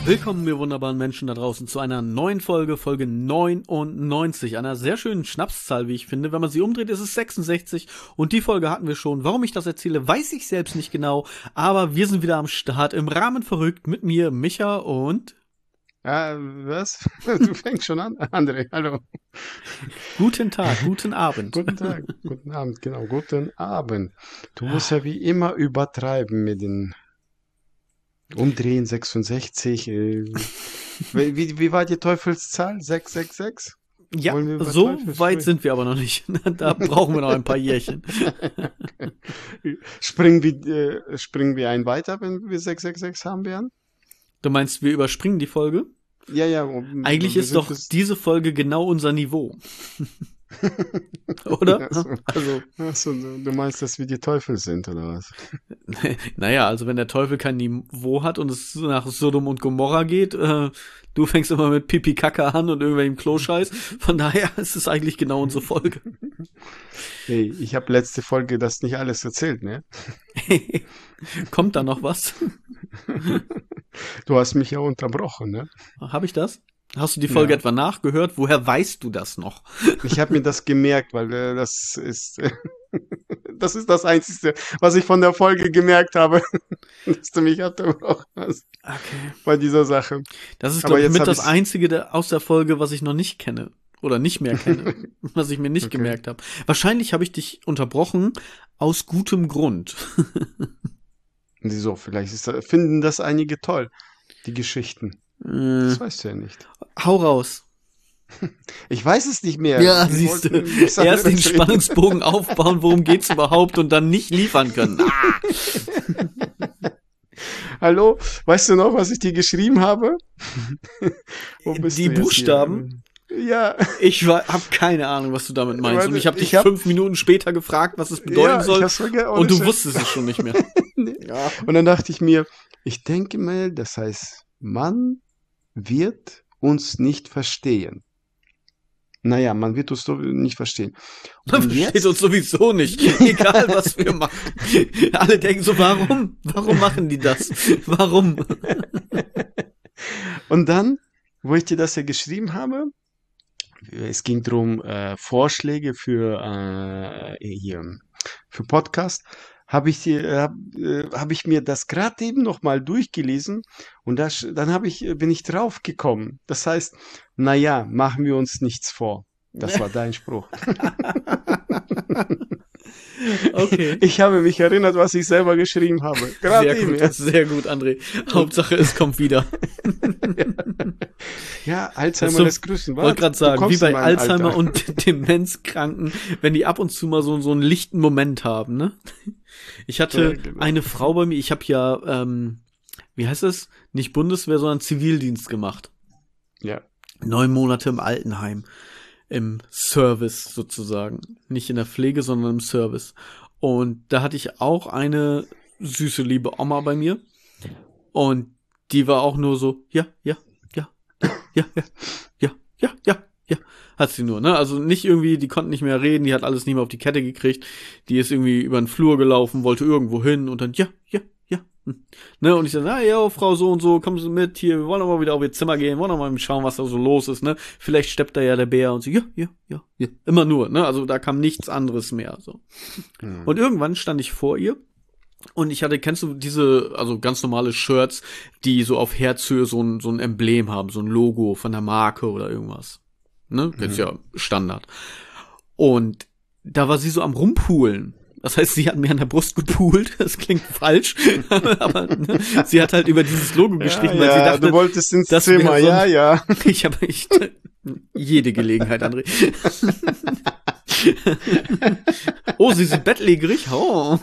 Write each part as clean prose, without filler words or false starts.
Willkommen, ihr wunderbaren Menschen da draußen, zu einer neuen Folge, Folge 99, einer sehr schönen Schnapszahl, wie ich finde. Wenn man sie umdreht, ist es 66 und die Folge hatten wir schon. Warum ich das erzähle, weiß ich selbst nicht genau, aber wir sind wieder am Start, im Rahmen verrückt, mit mir, Micha und... Was? Du fängst schon an? André, hallo. Guten Tag, guten Abend. Guten Tag, guten Abend, genau, guten Abend. Du musst ja wie immer übertreiben mit den Umdrehen 66. Wie war die Teufelszahl? 666? Ja, Wollen wir über so Teufel weit sprechen? sind wir aber noch nicht. Da brauchen wir noch ein paar Jährchen. Springen wir ein weiter, wenn wir 666 haben werden? Du meinst, wir überspringen die Folge? Ja, ja, Eigentlich wir ist sind doch diese Folge genau unser Niveau. Oder? Also, Achso, du meinst, dass wir die Teufel sind, oder was? naja, also wenn der Teufel kein Niveau hat und es nach Sodom und Gomorra geht, du fängst immer mit Pipi Kacke an und irgendwelchem Kloscheiß. Von daher ist es eigentlich genau unsere Folge. Hey, ich habe letzte Folge das nicht alles erzählt, ne? Kommt da noch was? Du hast mich ja unterbrochen, ne? Habe ich das? Hast du die Folge Ja. etwa nachgehört? Woher weißt du das noch? Ich habe mir das gemerkt, weil das ist das Einzige, was ich von der Folge gemerkt habe, dass du mich unterbrochen hast Okay. bei dieser Sache. Das ist, Aber glaube ich, jetzt mit habe das ich's. Einzige aus der Folge, was ich noch nicht kenne. Oder nicht mehr kenne. Was ich mir nicht Okay. gemerkt habe. Wahrscheinlich habe ich dich unterbrochen aus gutem Grund. Wieso? Finden das einige toll, die Geschichten. Das Äh, weißt du ja nicht. hau raus. Ich weiß es nicht mehr. Ja, Wir siehst du. wollten was Erst den anderes reden. Spannungsbogen aufbauen, worum geht's überhaupt und dann nicht liefern können. Ah. Hallo, weißt du noch, was ich dir geschrieben habe? Wo bist Die du jetzt Buchstaben? hier? Ja, Ich hab keine Ahnung, was du damit meinst. Und warte, ich habe dich ich hab, 5 Minuten später gefragt, was es bedeuten ja, ich soll. hab's vergessen, ohne Und du Scheiß. wusstest es schon nicht mehr. Nee. Ja. Und dann dachte ich mir, ich denke mal, das heißt, man wird uns nicht verstehen. Naja, man wird uns doch nicht verstehen. Man Und versteht uns jetzt, sowieso nicht. Egal, was wir machen. Alle denken so, warum? Warum machen die das? Warum? und dann, wo ich dir das ja geschrieben habe, es ging darum, Vorschläge für Podcast, hab ich mir das gerade eben noch mal durchgelesen und dann bin ich drauf gekommen. Das heißt, naja, machen wir uns nichts vor. Das war dein Spruch. Okay. Ich habe mich erinnert, was ich selber geschrieben habe. Gerade eben erst. Sehr gut, André. Hauptsache, es kommt wieder. Ja, Das Alzheimer ist so, lässt grüßen. wollte gerade Du sagen, wie kommst in bei mein Alzheimer Alter. und Demenzkranken, wenn die ab und zu mal so einen lichten Moment haben, ne? Ich Ja, hatte genau. eine Frau bei mir, ich habe ja, wie heißt es? Nicht Bundeswehr, sondern Zivildienst gemacht. Ja. 9 Monate im Altenheim. Im Service sozusagen. Nicht in der Pflege, sondern im Service. Und da hatte ich auch eine süße, liebe Oma bei mir. Und die war auch nur so, ja, ja, ja, ja, ja, ja, ja, ja, ja. Hat sie nur, ne? Also nicht irgendwie, die konnte nicht mehr reden, die hat alles nicht mehr auf die Kette gekriegt. Die ist irgendwie über den Flur gelaufen, wollte irgendwo hin und dann, ja, ja, ja. Ne? Und ich sag, ja, Frau so und so, kommen Sie mit, hier, wir wollen doch mal wieder auf Ihr Zimmer gehen, wollen doch mal schauen, was da so los ist, ne? Vielleicht steppt da ja der Bär und so, ja, ja, ja, ja. Immer nur, ne? Also da kam nichts anderes mehr, so. Hm. Und irgendwann stand ich vor ihr und kennst du diese, also ganz normale Shirts, die so auf Herzhöhe so ein Emblem haben, so ein Logo von der Marke oder irgendwas. Ne? Ist Mhm. ja Standard. Und da war sie so am Rumpulen. Das heißt, sie hat mir an der Brust gepult. Das klingt falsch. Aber ne, sie hat halt über dieses Logo Ja, gestrichen, weil sie ja, dachte, du wolltest ins das wäre Zimmer, so ja, ein, ja. ich habe jede Gelegenheit, André. Oh, sie sind bettlägerig. Oh.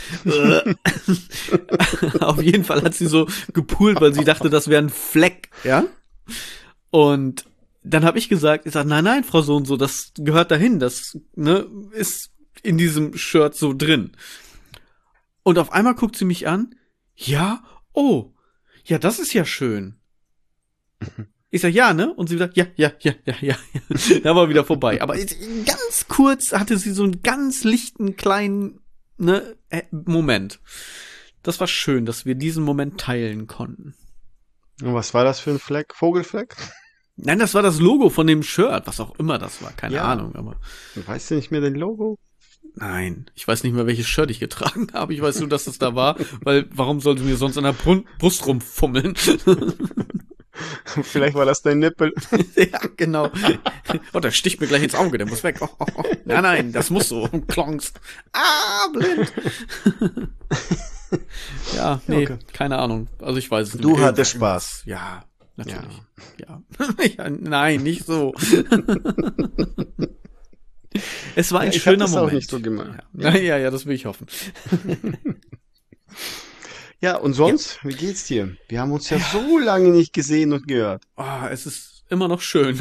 Auf jeden Fall hat sie so gepult, weil sie dachte, das wäre ein Fleck, ja? Und dann habe ich sag, nein, Frau so und so, das gehört dahin, das ne, ist in diesem Shirt so drin. Und auf einmal guckt sie mich an, ja, oh, ja, das ist ja schön. Ich sag, ja, ne? Und sie sagt, ja. Da war wieder vorbei. Aber ganz kurz hatte sie so einen ganz lichten, kleinen, Moment. Das war schön, dass wir diesen Moment teilen konnten. Und was war das für ein Fleck? Vogelfleck? Nein, das war das Logo von dem Shirt, was auch immer das war. Keine Ja. Ahnung, aber Weißt du nicht mehr dein Logo? nein. Ich weiß nicht mehr, welches Shirt ich getragen habe. Ich weiß nur, dass es da war, weil warum sollte mir sonst an der Brust rumfummeln? Vielleicht war das dein Nippel. Ja, genau. Oh, der sticht mir gleich ins Auge, der muss weg. Oh, oh, oh. Nein, das muss so. Klonks. Ah, blind. Ja, nee, Okay. keine Ahnung. Also ich weiß es nicht. Du hattest Spaß. Ja, natürlich. Ja. Ja, nein, nicht so. Es war ein Ich hab schöner das auch Moment. nicht so gemacht. Ja, das will ich hoffen. Ja, und sonst, wie geht's dir? Wir haben uns ja so lange nicht gesehen und gehört. Oh, es ist immer noch schön.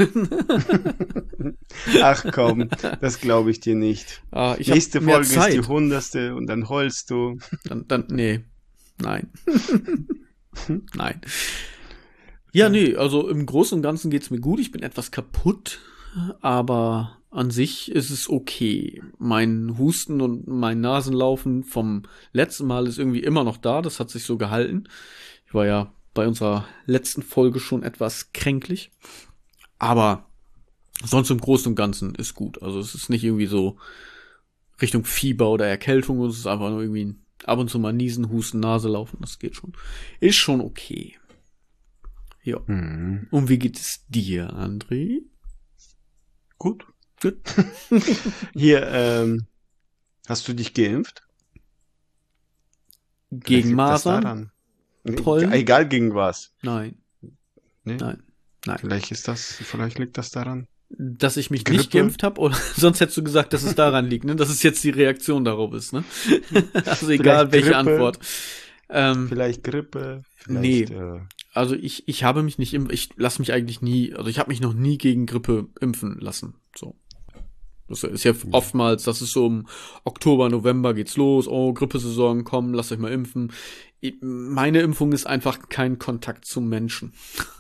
Ach komm, das glaube ich dir nicht. Ich hab Nächste mehr Folge ist Zeit. die 100. und dann heulst du. Nee. Nein. Nein. Ja, nee, also im Großen und Ganzen geht's mir gut. Ich bin etwas kaputt, aber an sich ist es okay. Mein Husten und mein Nasenlaufen vom letzten Mal ist irgendwie immer noch da. Das hat sich so gehalten. Ich war ja bei unserer letzten Folge schon etwas kränklich. Aber sonst im Großen und Ganzen ist gut. Also es ist nicht irgendwie so Richtung Fieber oder Erkältung. Es ist einfach nur irgendwie ab und zu mal niesen, husten, Nase laufen. Das geht schon. Ist schon okay. Ja. Und wie geht es dir, André? Gut. Gut. Hier, hast du dich geimpft? Vielleicht Gegen liegt das Masern? daran. Nee, Pollen? egal gegen was. Nein. Nee? Nein. Vielleicht liegt das daran. Dass ich mich Grippe? nicht geimpft habe? Oder sonst hättest du gesagt, dass es daran liegt, ne? Dass es jetzt die Reaktion darauf ist, ne? Also egal Vielleicht welche Grippe. Antwort. Vielleicht Grippe. Nee. Vielleicht, Also ich habe mich nicht ich lasse mich eigentlich nie, also ich habe mich noch nie gegen Grippe impfen lassen. So. Das ist ja oftmals, das ist so im Oktober, November geht's los, oh, Grippesaison, komm, lasst euch mal impfen. Meine Impfung ist einfach kein Kontakt zum Menschen.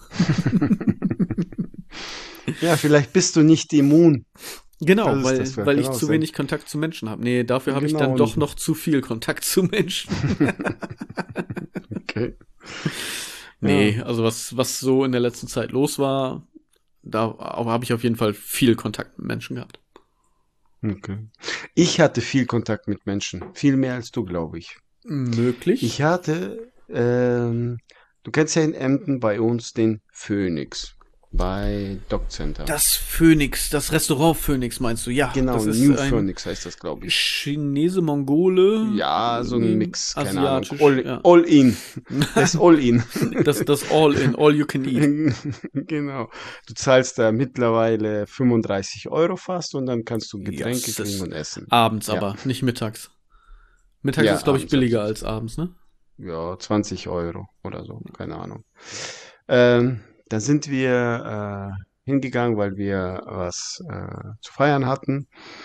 Ja, vielleicht bist du nicht immun. Genau, Das weil ich kann auch zu sein. wenig Kontakt zu Menschen habe. Nee, dafür habe ich Genau, dann doch und- noch zu viel Kontakt zu Menschen. Okay. Nee, also was so in der letzten Zeit los war, da habe ich auf jeden Fall viel Kontakt mit Menschen gehabt. Okay. Ich hatte viel Kontakt mit Menschen. Viel mehr als du, glaube ich. Möglich. Ich hatte, du kennst ja in Emden bei uns den Phoenix bei Doc Center. Das Phoenix, das Restaurant Phoenix meinst du? Ja, Genau, das ist New ein Phoenix heißt das, glaube ich. Chinese, Mongole. Ja, so ein Mix, keine Ahnung. asiatisch. All, all in. Das ist all in. Das All-in, all you can eat. Genau. Du zahlst da mittlerweile 35 Euro fast und dann kannst du Getränke Yes, das kriegen und essen. Abends Ja. aber, nicht mittags. Mittags Ja, ist, glaube ich, abends billiger abends. als abends, ne? Ja, 20 Euro oder so, keine Ahnung. Da sind wir hingegangen, weil wir was zu feiern hatten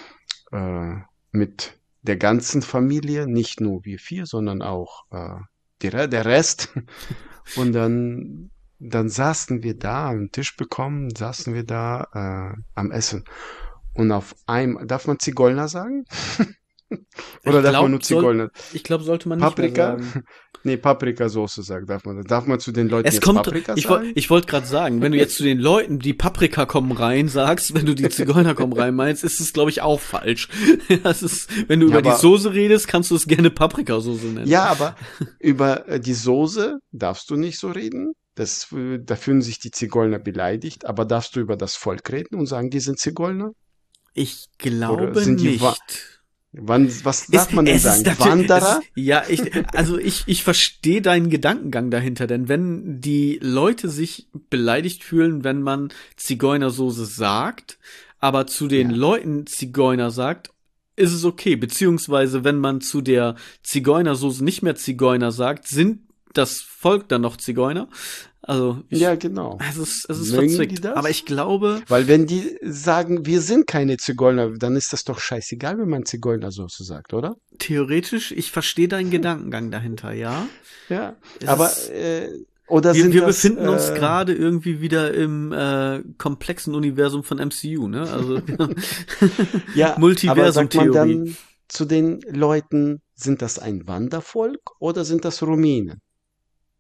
mit der ganzen Familie, nicht nur wir vier, sondern auch der Rest. Und dann saßen wir da, einen Tisch bekommen, saßen wir da am Essen. Und auf einmal, darf man Zigeuner sagen? Oder darf man nur Zigeuner? Ich glaube, sollte man nicht Paprika? mehr sagen. Nee, Paprikasauce sagen darf man. Darf man zu den Leuten Es jetzt kommt, Paprika ich sagen? wollte gerade sagen, wenn du jetzt zu den Leuten, die Paprika kommen rein sagst, wenn du die Zigeuner kommen rein meinst, ist es, glaube ich, auch falsch. Das ist, wenn du Ja, über die aber- Soße redest, kannst du es gerne Paprikasoße nennen. Ja, aber über die Soße darfst du nicht so reden. Da fühlen sich die Zigeuner beleidigt. Aber darfst du über das Volk reden und sagen, die sind Zigeuner? Ich glaube Oder sind die nicht. Was darf man denn sagen? Wanderer? Ich verstehe deinen Gedankengang dahinter, denn wenn die Leute sich beleidigt fühlen, wenn man Zigeunersoße sagt, aber zu den Ja. Leuten Zigeuner sagt, ist es okay. Beziehungsweise, wenn man zu der Zigeunersoße nicht mehr Zigeuner sagt, sind das Volk dann noch Zigeuner? Also, Ja, genau. es ist Mögen die verzwickt. das? Aber ich glaube, Weil wenn die sagen, wir sind keine Zigeuner, dann ist das doch scheißegal, wenn man Zigeunersoße sagt, oder? theoretisch, ich verstehe deinen Gedankengang dahinter, ja. Ja. Es Aber ist- oder Wir, sind wir das, befinden uns gerade irgendwie wieder im komplexen Universum von MCU, ne? Also ja, aber sagt man Multiversum-Theorie. dann zu den Leuten, sind das ein Wandervolk oder sind das Rumänen?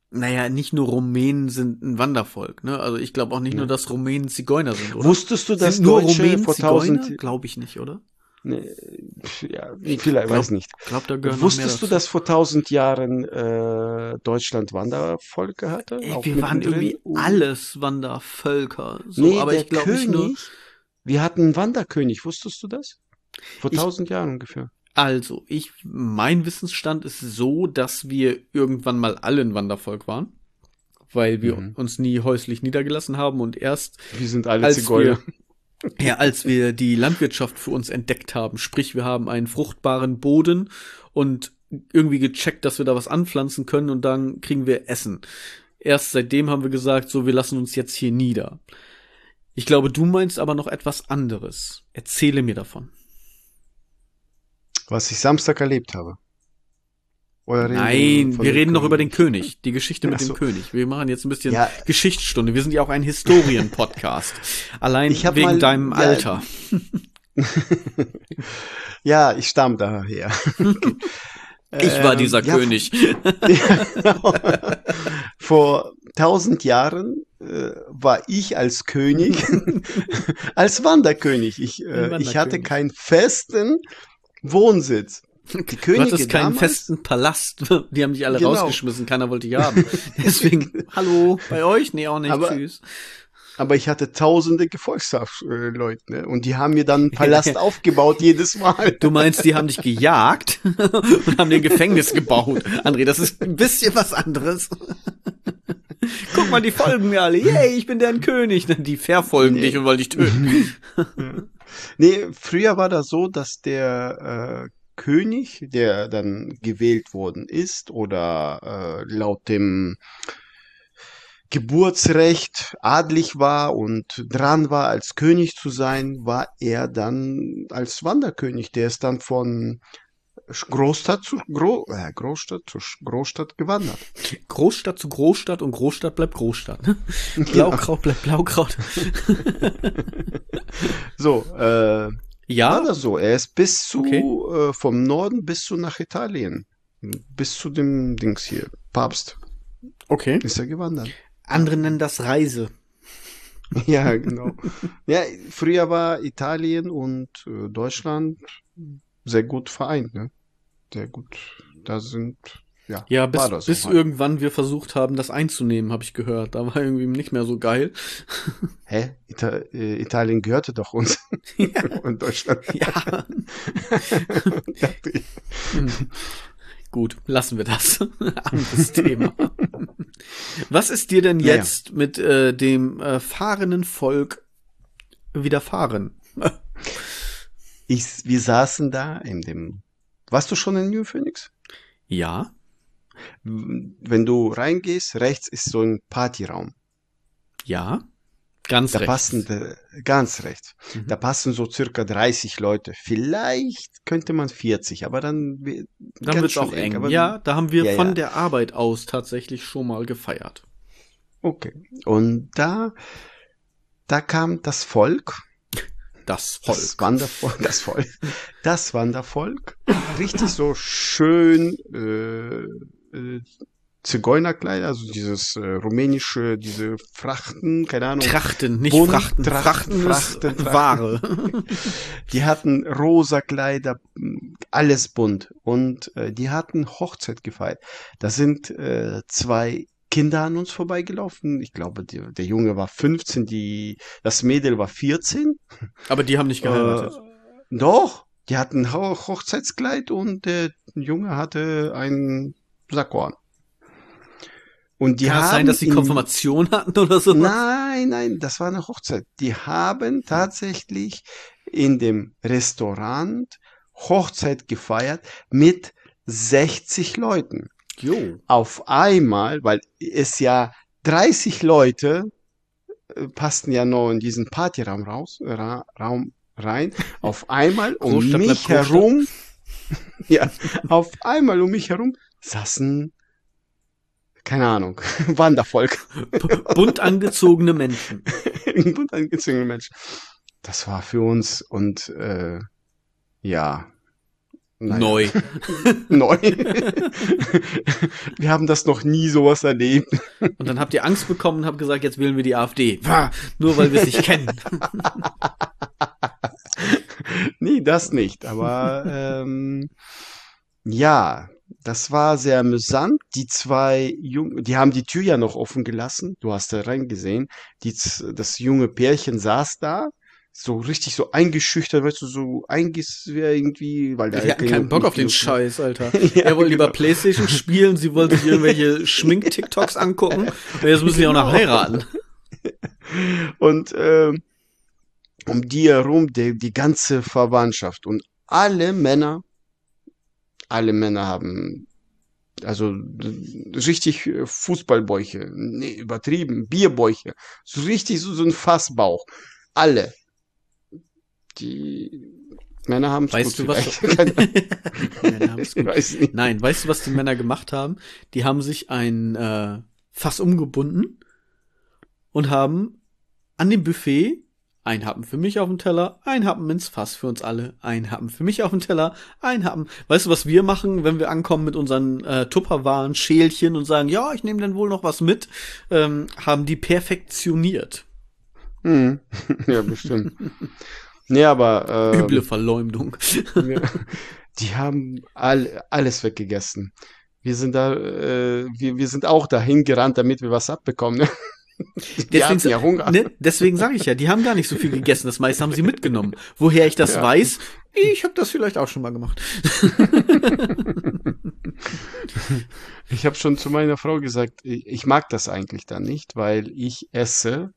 Naja, nicht nur Rumänen sind ein Wandervolk, ne? Also ich glaube auch nicht nur, dass Rumänen Zigeuner sind, oder? Wusstest du, dass Sind nur Deutsche Rumänen vor Zigeuner? 1000, Glaube ich nicht, oder? ne, ja, Ich vielleicht, weiß glaub, nicht. glaub, da gehören noch mehr Wusstest du, dazu. dass vor 1000 Jahren Deutschland Wandervolke hatte? Ey, Auch wir waren mittendrin? irgendwie alles Wandervölker, so, Nee, aber der ich glaube nicht nur. König, wir hatten einen Wanderkönig, wusstest du das? Vor Ich 1000 Jahren ungefähr. Also, mein Wissensstand ist so, dass wir irgendwann mal alle ein Wandervolk waren, weil wir Mhm. uns nie häuslich niedergelassen haben und erst Wir sind alle als Zigeuner. als wir die Landwirtschaft für uns entdeckt haben, sprich wir haben einen fruchtbaren Boden und irgendwie gecheckt, dass wir da was anpflanzen können und dann kriegen wir Essen. Erst seitdem haben wir gesagt, so, wir lassen uns jetzt hier nieder. Ich glaube, du meinst aber noch etwas anderes. Erzähle mir davon. Was ich Samstag erlebt habe. Oder reden wir Nein, von wir dem reden noch über den König? König, die Geschichte mit Ach dem so. König. Wir machen jetzt ein bisschen Ja, Geschichtsstunde. Wir sind ja auch ein Historien-Podcast. Allein ich habe wegen mal, deinem ja, Alter. ja, ich stamme daher. Okay. Ich war dieser Ja, König. genau. Vor 1000 Jahren war ich als König, als Wanderkönig. Ein Ich hatte Wanderkönig. keinen festen Wohnsitz. Die Du Könige hattest keinen damals, festen Palast. Die haben dich alle genau. rausgeschmissen. Keiner wollte dich haben. Deswegen, hallo, bei euch? Nee, auch nicht. Aber, Tschüss. aber ich hatte tausende Gefolgsleute, ne? Und die haben mir dann einen Palast aufgebaut jedes Mal. Du meinst, die haben dich gejagt und haben dir ein Gefängnis gebaut. André, das ist ein bisschen was anderes. Guck mal, die folgen mir alle. Yay, ich bin deren König. Die verfolgen dich und wollen dich töten. Nee, früher war das so, dass der König, der dann gewählt worden ist oder laut dem Geburtsrecht adlig war und dran war, als König zu sein, war er dann als Wanderkönig. Der ist dann von Großstadt zu Großstadt gewandert. Großstadt zu Großstadt und Großstadt bleibt Großstadt. Ne? Genau. Blaukraut bleibt Blaukraut. So, war Ja, das so. Er ist okay. vom Norden bis zu nach Italien. Bis zu dem Dings hier. Papst Okay. ist er gewandert. Andere nennen das Reise. Ja, genau. Ja, früher war Italien und Deutschland sehr gut vereint, ne? Sehr gut. Da sind, ja, Ja, war das bis so halt. irgendwann wir versucht haben, das einzunehmen, habe ich gehört. Da war irgendwie nicht mehr so geil. Hä? Italien gehörte doch uns Ja. und Deutschland. Ja. Dachte ich. Gut, lassen wir das. Anderes Thema. Was ist dir denn Naja, jetzt mit dem fahrenden Volk widerfahren? wir saßen da in dem. Warst du schon in New Phoenix? Ja, Wenn du reingehst, rechts ist so ein Partyraum. ja, ganz Da rechts. passen, ganz rechts, da Mhm. passen so circa 30 Leute. Vielleicht könnte man 40, aber dann Dann ganz wird's schön auch eng. eng. Aber Ja, da haben wir ja, von ja, der Arbeit aus tatsächlich schon mal gefeiert. okay. Und da kam das Volk, Das das Volk. Wandervolk, das Wandervolk, richtig so schön Zigeunerkleider, also dieses rumänische, diese Frachten, keine Ahnung, Trachten, nicht bunt, Frachten. Frachten ist Ware. Die hatten rosa Kleider, alles bunt. Und die hatten Hochzeit gefeiert. Da sind 2 Kinder an uns vorbeigelaufen. Ich glaube, der Junge war 15, das Mädel war 14. Aber die haben nicht Äh, geheiratet. doch, die hatten Hochzeitskleid und der Junge hatte einen Sakko an. Und die Kann das sein, haben dass sie Konfirmation hatten oder so? Nein, das war eine Hochzeit. Die haben tatsächlich in dem Restaurant Hochzeit gefeiert mit 60 Leuten. Jo. Auf einmal, weil es ja 30 Leute passten ja noch in diesen Partyraum Raum rein. Auf einmal Großstadt bleibt Großstadt. ja, auf einmal um mich herum saßen, keine Ahnung, Wandervolk. Bunt angezogene Menschen. Bunt angezogene Menschen. Das war für uns und ja, Naja. Neu. Neu. Wir haben das noch nie sowas erlebt. Und dann habt ihr Angst bekommen und habt gesagt, jetzt wählen wir die AfD. Nur weil wir es nicht kennen. Nee, das nicht. Aber ja, das war sehr amüsant. Die zwei Jungen, die haben die Tür ja noch offen gelassen. Du hast da reingesehen. Das junge Pärchen saß da, so richtig so eingeschüchtert, weißt du, so irgendwie, weil da Die hatten keinen Bock auf den Scheiß, Alter. Ja, Er wollte lieber genau. Playstation spielen, sie wollte sich irgendwelche Schmink-TikToks angucken. Und jetzt müssen die auch noch heiraten. Und um die herum die ganze Verwandtschaft und alle Männer haben also richtig Fußballbäuche, nee, übertrieben, Bierbäuche, so richtig so ein Fassbauch. Alle. Die Männer haben es gut Weißt du was? vielleicht. Männer haben's Ich gut. weiß nicht. Nein, weißt du, was die Männer gemacht haben? Die haben sich ein Fass umgebunden und haben an dem Buffet ein Happen für mich auf dem Teller, ein Happen ins Fass für uns alle, ein Happen für mich auf dem Teller, ein Happen. Weißt du, was wir machen, wenn wir ankommen mit unseren Tupperwaren, Schälchen und sagen, ja, ich nehme dann wohl noch was mit, haben die perfektioniert. Hm. Ja, bestimmt. Nee, aber Üble Verleumdung. ja, die haben alles weggegessen. Wir sind da, wir sind auch dahin gerannt, damit wir was abbekommen. Ne? Die hatten ja Hunger. Ne, deswegen sage ich ja, die haben gar nicht so viel gegessen. Das meiste haben sie mitgenommen. Woher ich das weiß, ich habe das vielleicht auch schon mal gemacht. Ich habe schon zu meiner Frau gesagt, ich mag das eigentlich dann nicht, weil ich esse,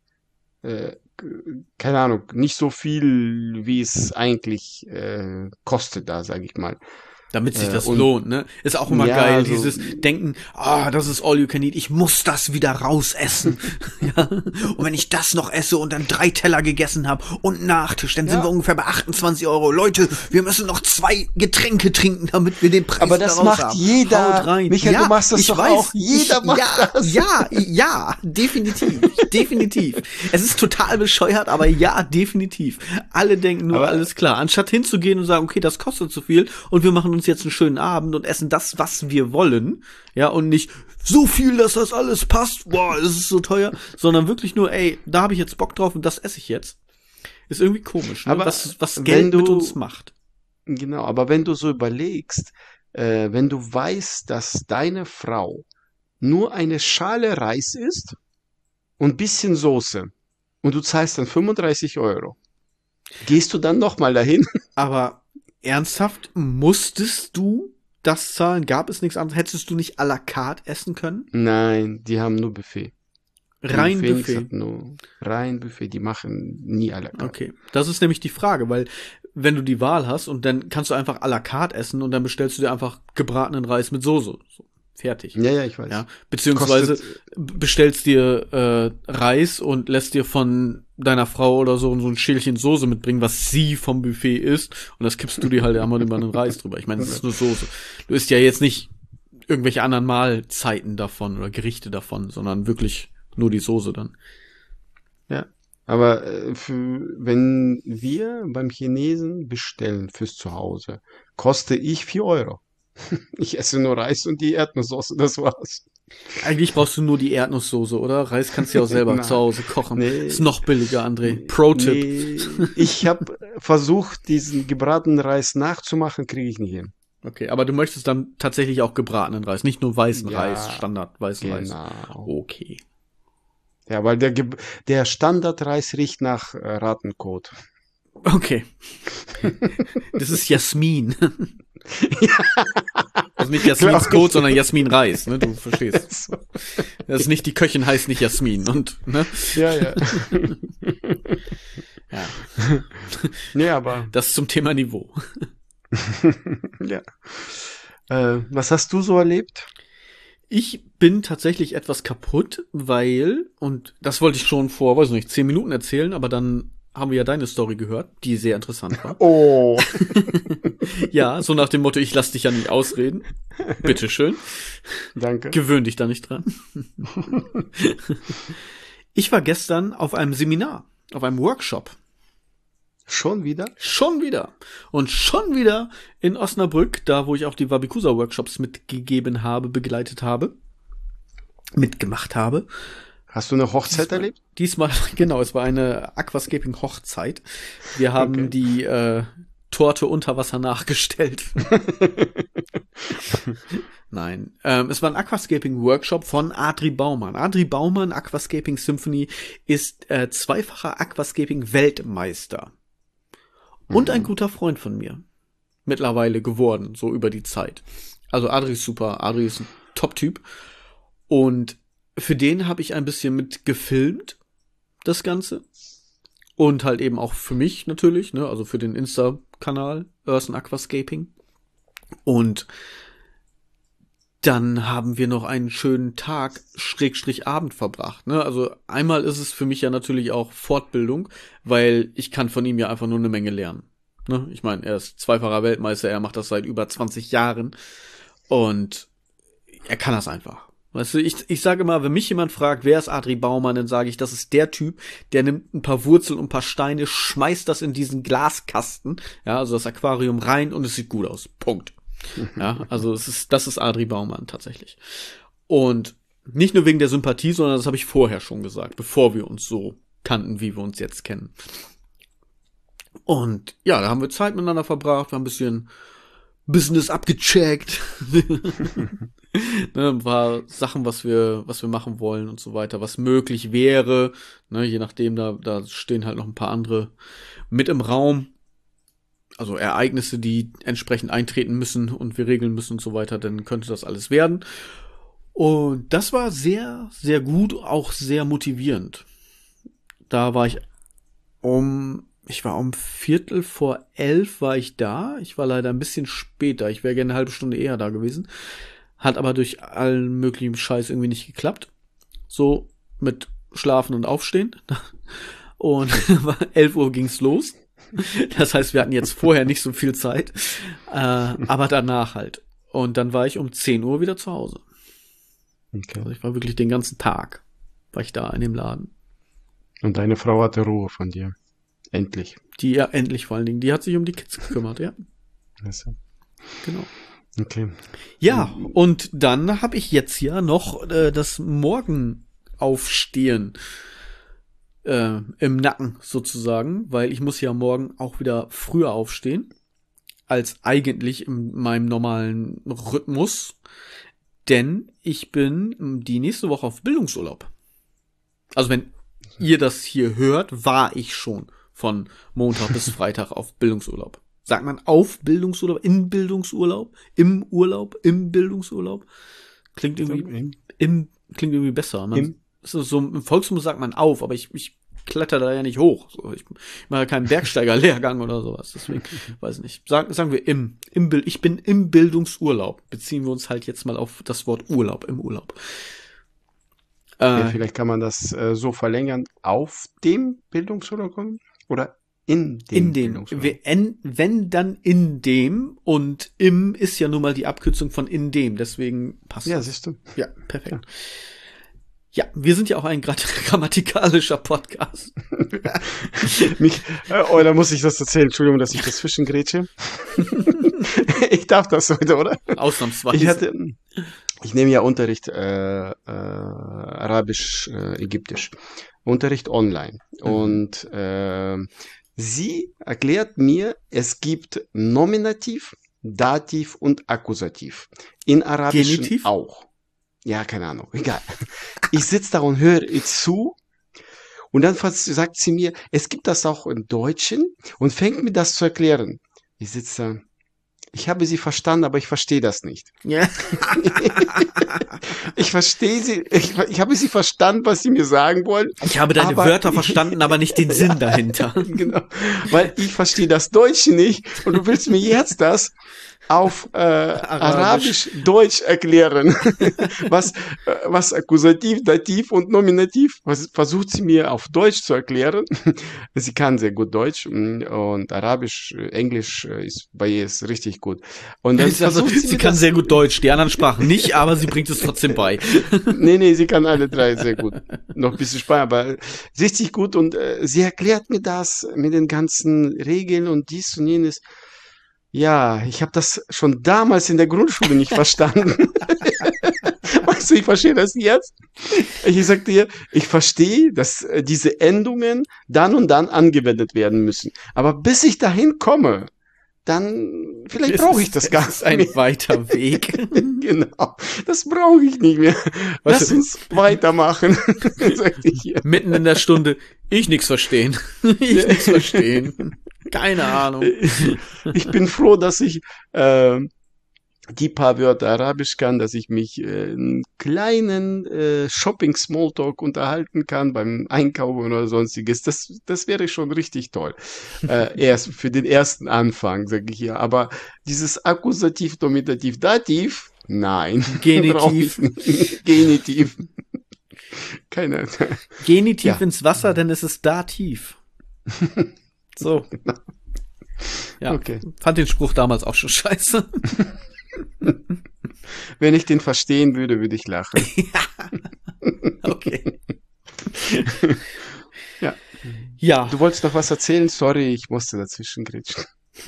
keine Ahnung, nicht so viel, wie es eigentlich kostet da, sage ich mal. Damit sich das Und lohnt, ne? Ist auch immer ja, geil, so, dieses Denken, das ist all you can eat, ich muss das wieder rausessen. Ja. Und wenn ich das noch esse und dann 3 Teller gegessen habe und Nachtisch, dann sind ja, wir ungefähr bei 28 Euro. Leute, wir müssen noch 2 Getränke trinken, damit wir den Preis aber wieder das raus macht haben. jeder. Haut rein. Michael, Ja, du machst das ich doch weiß. auch. Jeder macht das. Ja, definitiv. Definitiv. Es ist total bescheuert, aber ja, definitiv. Alle denken nur, Aber alles klar. Anstatt hinzugehen und sagen, okay, das kostet zu viel und wir machen uns jetzt einen schönen Abend und essen das, was wir wollen, ja, und nicht so viel, dass das alles passt, boah, das ist so teuer, sondern wirklich nur, ey, da habe ich jetzt Bock drauf und das esse ich jetzt. Ist irgendwie komisch, ne? aber Was wenn Geld mit du, uns macht. genau, aber wenn du so überlegst, wenn du weißt, dass deine Frau nur eine Schale Reis isst und ein bisschen Soße und du zahlst dann 35 Euro, gehst du dann nochmal dahin? Aber ernsthaft, musstest du das zahlen? Gab es nichts anderes? Hättest du nicht à la carte essen können? Nein, die haben nur Buffet. Rein Phoenix Buffet. hat nur rein Buffet, die machen nie à la carte. Okay, das ist nämlich die Frage, weil wenn du die Wahl hast und dann kannst du einfach à la carte essen und dann bestellst du dir einfach gebratenen Reis mit Soße. So, fertig. Ja, ich weiß. Ja, beziehungsweise bestellst dir Reis und lässt dir von deiner Frau oder so ein Schälchen Soße mitbringen, was sie vom Buffet isst und das kippst du dir halt einmal über den Reis drüber. Ich meine, das ist nur Soße. Du isst ja jetzt nicht irgendwelche anderen Mahlzeiten davon oder Gerichte davon, sondern wirklich nur die Soße dann. Ja, aber wenn wir beim Chinesen bestellen fürs Zuhause, koste ich 4 Euro. Ich esse nur Reis und die Erdnusssoße, das war's. Eigentlich brauchst du nur die Erdnusssoße, oder? Reis kannst du ja auch selber zu Nein, Hause kochen. nee, Ist noch billiger, André. Pro-Tipp. nee. Ich habe versucht, diesen gebratenen Reis nachzumachen, kriege ich nicht hin. Okay, aber du möchtest dann tatsächlich auch gebratenen Reis, nicht nur weißen Reis, Ja, Standard weißen Reis. genau. Okay. Ja, weil der Standardreis riecht nach Ratenkot. Okay. Das ist Jasmin. Also nicht Glaub Jasmins Kot, ich. sondern Jasmin Reis, ne? Du verstehst. So. Das ist nicht, die Köchin heißt nicht Jasmin und, ne? Ja, ja. Ja. Nee, aber Das zum Thema Niveau. ja. Was hast du so erlebt? Ich bin tatsächlich etwas kaputt, weil, und das wollte ich schon vor, weiß nicht, 10 Minuten erzählen, aber dann haben wir ja deine Story gehört, die sehr interessant war. Oh. Ja, so nach dem Motto, ich lass dich ja nicht ausreden. Bitteschön. Danke. Gewöhn dich da nicht dran. Ich war gestern auf einem Seminar, auf einem Workshop. Schon wieder? Schon wieder. Und schon wieder in Osnabrück, da wo ich auch die Wabikusa-Workshops mitgegeben habe, begleitet habe, mitgemacht habe. Hast du eine Hochzeit erlebt? Diesmal, genau, es war eine Aquascaping-Hochzeit. Wir haben die Torte unter Wasser nachgestellt. Nein, es war ein Aquascaping-Workshop von Adri Baumann. Adri Baumann, Aquascaping Symphony, ist zweifacher Aquascaping-Weltmeister. Und ein guter Freund von mir. Mittlerweile geworden, so über die Zeit. Also Adri ist super, Adri ist ein Top-Typ. Und für den habe ich ein bisschen mit gefilmt, das Ganze. Und halt eben auch für mich natürlich, ne, also für den Insta-Kanal, Earth Aquascaping. Und dann haben wir noch einen schönen Tag, / Abend verbracht, ne? Also einmal ist es für mich ja natürlich auch Fortbildung, weil ich kann von ihm ja einfach nur eine Menge lernen, ne? Ich meine, er ist zweifacher Weltmeister, er macht das seit über 20 Jahren und er kann das einfach. Weißt du, ich sage immer, wenn mich jemand fragt, wer ist Adri Baumann, dann sage ich, das ist der Typ, der nimmt ein paar Wurzeln und ein paar Steine, schmeißt das in diesen Glaskasten, ja, also das Aquarium rein und es sieht gut aus. Punkt. Ja, also das ist Adri Baumann tatsächlich. Und nicht nur wegen der Sympathie, sondern das habe ich vorher schon gesagt, bevor wir uns so kannten, wie wir uns jetzt kennen. Und ja, da haben wir Zeit miteinander verbracht, wir haben ein bisschen Business abgecheckt. Ne, ein paar Sachen, was wir machen wollen und so weiter, was möglich wäre. Ne, je nachdem, da stehen halt noch ein paar andere mit im Raum. Also Ereignisse, die entsprechend eintreten müssen und wir regeln müssen und so weiter, dann könnte das alles werden. Und das war sehr, sehr gut, auch sehr motivierend. Da war ich um 11:15 war ich da. Ich war leider ein bisschen später. Ich wäre gerne eine halbe Stunde eher da gewesen. Hat aber durch allen möglichen Scheiß irgendwie nicht geklappt. So mit Schlafen und Aufstehen. Und 11 Uhr ging's los. Das heißt, wir hatten jetzt vorher nicht so viel Zeit, aber danach halt. Und dann war ich um 10 Uhr wieder zu Hause. Okay. Also ich war wirklich den ganzen Tag, war ich da in dem Laden. Und deine Frau hatte Ruhe von dir. Endlich. Ja, endlich vor allen Dingen. Die hat sich um die Kids gekümmert, ja. Also. Genau. Okay. Ja, und dann habe ich jetzt ja noch das Morgenaufstehen im Nacken sozusagen, weil ich muss ja morgen auch wieder früher aufstehen als eigentlich in meinem normalen Rhythmus, denn ich bin die nächste Woche auf Bildungsurlaub. Also wenn ihr das hier hört, war ich schon von Montag bis Freitag auf Bildungsurlaub. Sagt man auf Bildungsurlaub, in Bildungsurlaub, im Urlaub, im Bildungsurlaub? Klingt irgendwie besser. So im Volksmund sagt man auf, aber ich kletter da ja nicht hoch. So, ich mache ja keinen Bergsteigerlehrgang oder sowas. Deswegen, weiß nicht. Sagen wir ich bin im Bildungsurlaub. Beziehen wir uns halt jetzt mal auf das Wort Urlaub, im Urlaub. Ja, vielleicht kann man das so verlängern, auf dem Bildungsurlaub kommen? Oder in dem Bildungsurlaub? Wenn dann in dem, und im ist ja nun mal die Abkürzung von in dem, deswegen passt ja, das. Siehst du. Ja, perfekt. Ja, wir sind ja auch ein grammatikalischer Podcast. Da muss ich das erzählen. Entschuldigung, dass ich das zwischengrätsche. Ich darf das heute, oder? Ausnahmsweise. Ich nehme ja Unterricht Arabisch, Ägyptisch. Unterricht online. Und sie erklärt mir, es gibt Nominativ, Dativ und Akkusativ. In Arabisch auch. Ja, keine Ahnung, egal. Ich sitze da und höre ihr zu und dann sagt sie mir, es gibt das auch im Deutschen und fängt mir das zu erklären. Ich sitze da, ich habe sie verstanden, aber ich verstehe das nicht. Ja. Ich verstehe sie, ich habe sie verstanden, was sie mir sagen wollen. Ich habe deine Wörter verstanden, aber nicht den Sinn dahinter. Genau, weil ich verstehe das Deutsche nicht und du willst mir jetzt das. auf Arabisch-Deutsch erklären. Was Akkusativ, Dativ und Nominativ, was versucht sie mir auf Deutsch zu erklären. Sie kann sehr gut Deutsch und Arabisch, Englisch ist bei ihr ist richtig gut. Und dann versucht sie kann sehr gut Deutsch, die anderen Sprachen nicht, aber sie bringt es trotzdem bei. Nee, sie kann alle drei sehr gut. Noch ein bisschen Spanisch, aber richtig gut und sie erklärt mir das mit den ganzen Regeln und dies und jenes. Ja, ich habe das schon damals in der Grundschule nicht verstanden. Weißt du, ich verstehe das jetzt. Ich sag dir, ich verstehe, dass diese Endungen dann und dann angewendet werden müssen. Aber bis ich dahin komme, dann vielleicht brauche ich das gar nicht. Das ist ein weiter Weg. Genau, das brauche ich nicht mehr. Lass uns weitermachen. Sag ich hier. Mitten in der Stunde, ich nichts verstehen. Ich nichts verstehen. Keine Ahnung. Ich bin froh, dass ich die paar Wörter Arabisch kann, dass ich mich einen kleinen Shopping-Smalltalk unterhalten kann beim Einkaufen oder sonstiges. Das wäre schon richtig toll. Erst für den ersten Anfang, sage ich hier. Aber dieses Akkusativ, Nominativ, Dativ, nein. Genitiv. Genitiv. Keine. Genitiv Ja. ins Wasser, denn es ist Dativ. So. Ja, Okay. fand den Spruch damals auch schon scheiße. Wenn ich den verstehen würde, würde ich lachen. Okay. Ja. Ja, Du wolltest noch was erzählen? Sorry, ich musste dazwischen grätschen.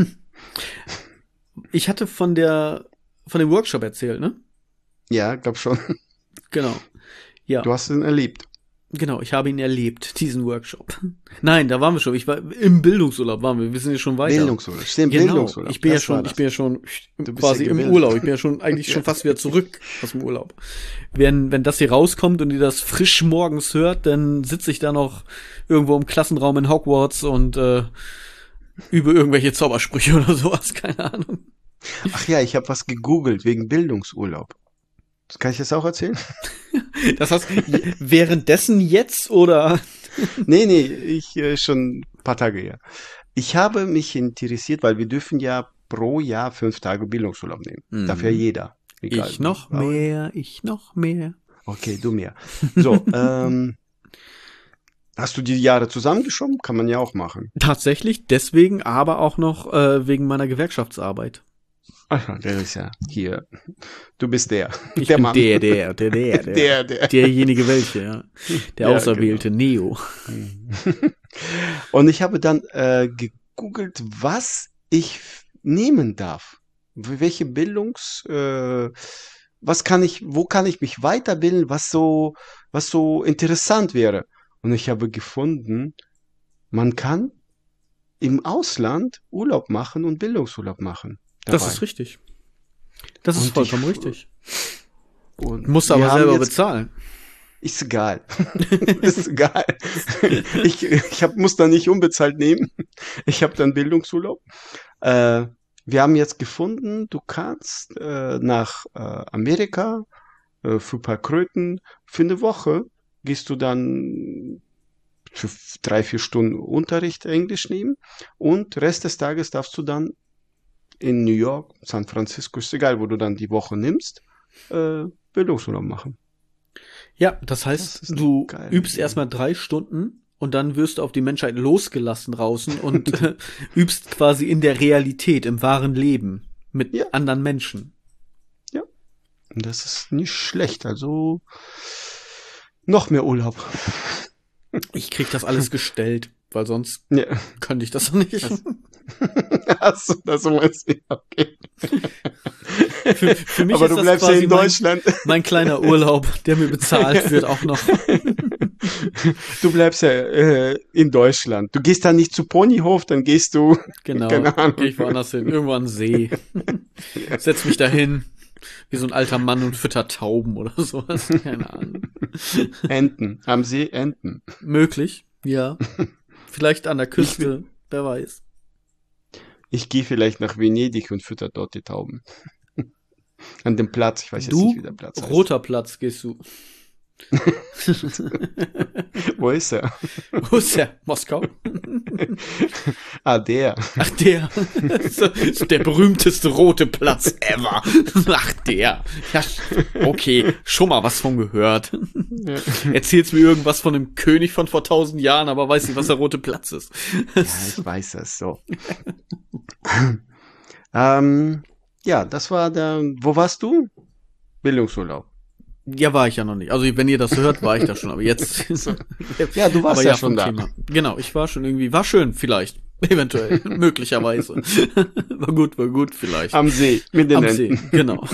ich hatte von dem Workshop erzählt, ne? Ja, glaub schon. Genau. Ja, Du hast ihn erlebt. genau, ich habe ihn erlebt, diesen Workshop. Nein, da waren wir schon. Ich war im Bildungsurlaub, wir sind ja schon weiter. Bildungsurlaub. Stimmt, Genau, Bildungsurlaub. ich bin ja Das war schon Du bist quasi ja im gewillt. Urlaub. Ich bin ja schon eigentlich schon fast wieder zurück aus dem Urlaub. Wenn das hier rauskommt und ihr das frisch morgens hört, dann sitze ich da noch irgendwo im Klassenraum in Hogwarts und übe irgendwelche Zaubersprüche oder sowas, keine Ahnung. Ach ja, ich habe was gegoogelt wegen Bildungsurlaub. Das kann ich jetzt auch erzählen? Das heißt, währenddessen jetzt oder? Nee, ich schon ein paar Tage her. Ich habe mich interessiert, weil wir dürfen ja pro Jahr 5 Tage Bildungsurlaub nehmen. Mhm. Darf ja jeder. Egal. Ich noch mehr. Okay, du mehr. So, hast du die Jahre zusammengeschoben? Kann man ja auch machen. Tatsächlich, deswegen, aber auch noch wegen meiner Gewerkschaftsarbeit. Ach, der ist ja hier. Du bist der. Ich der bin Mann. der. Derjenige welche, ja. Der Ja, auserwählte Neo. Und ich habe dann gegoogelt, was ich nehmen darf. Welche wo kann ich mich weiterbilden, was so interessant wäre. Und ich habe gefunden, man kann im Ausland Urlaub machen und Bildungsurlaub machen. Das dabei. ist richtig. Das ist Und vollkommen ich- richtig. Und Musst wir aber haben selber jetzt- bezahlen. Ist egal. Ist egal. Ich muss da nicht unbezahlt nehmen. Ich habe dann Bildungsurlaub. Wir haben jetzt gefunden, du kannst nach Amerika für ein paar Kröten für eine Woche gehst du dann für 3-4 Stunden Unterricht Englisch nehmen und Rest des Tages darfst du dann in New York, San Francisco, ist egal, wo du dann die Woche nimmst, Bildungsurlaub machen. Ja, das heißt, Das ist eine du geile übst Idee. erstmal 3 Stunden und dann wirst du auf die Menschheit losgelassen draußen und übst quasi in der Realität, im wahren Leben mit Ja. anderen Menschen. Und das ist nicht schlecht, also noch mehr Urlaub. Ich krieg das alles gestellt, weil sonst Ja. könnte ich das nicht. Achso, das meinst du, okay. Für mich Aber ist du das bleibst ja quasi in Deutschland. mein kleiner Urlaub, der mir bezahlt wird auch noch. Du bleibst ja in Deutschland. Du gehst dann nicht zu Ponyhof, dann gehst du, Genau, keine Ahnung. gehe ich woanders hin, irgendwo an den See. Setz mich dahin, wie so ein alter Mann und fütter Tauben oder sowas. Keine Ahnung. Enten, am See Enten. Möglich, ja. Vielleicht an der Küste, wer weiß. Ich gehe vielleicht nach Venedig und fütter dort die Tauben. An dem Platz, ich weiß jetzt Du, nicht, wie der Platz heißt. roter Platz gehst du. Wo ist er? Wo ist der? Moskau? Ah, der. Ach, der. So der berühmteste rote Platz ever. Ach, der. Ja, okay, schon mal was von gehört. Ja. Erzählst mir irgendwas von einem König von vor 1000 Jahren, aber weiß nicht, was der rote Platz ist. Ja, ich weiß das so. Ja, das war der. Wo warst du? Bildungsurlaub. Ja, war ich ja noch nicht. Also, wenn ihr das hört, war ich da schon, aber jetzt. Ja, du warst aber ja schon vom da. Thema. Genau, ich war schon irgendwie, war schön, vielleicht. Eventuell, möglicherweise. War gut, vielleicht. Am See, mit den Am Enten. See, genau.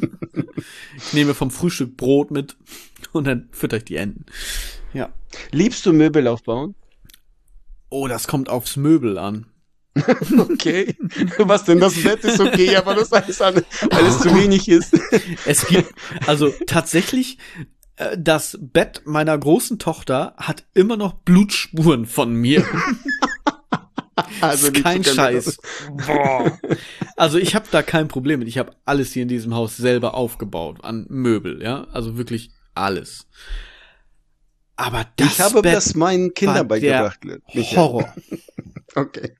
Ich nehme vom Frühstück Brot mit und dann fütter ich die Enten. Ja. Liebst du Möbel aufbauen? Oh, das kommt aufs Möbel an. Okay. Was denn? Das Bett ist okay, aber das alles zu wenig ist. Es gibt, also tatsächlich, das Bett meiner großen Tochter hat immer noch Blutspuren von mir. Also ist kein Scheiß. Boah. Also ich habe da kein Problem mit. Ich habe alles hier in diesem Haus selber aufgebaut an Möbel, ja, also wirklich alles. Aber das Ich habe Bett das meinen Kindern war der beigebracht. Michael. Horror. Okay.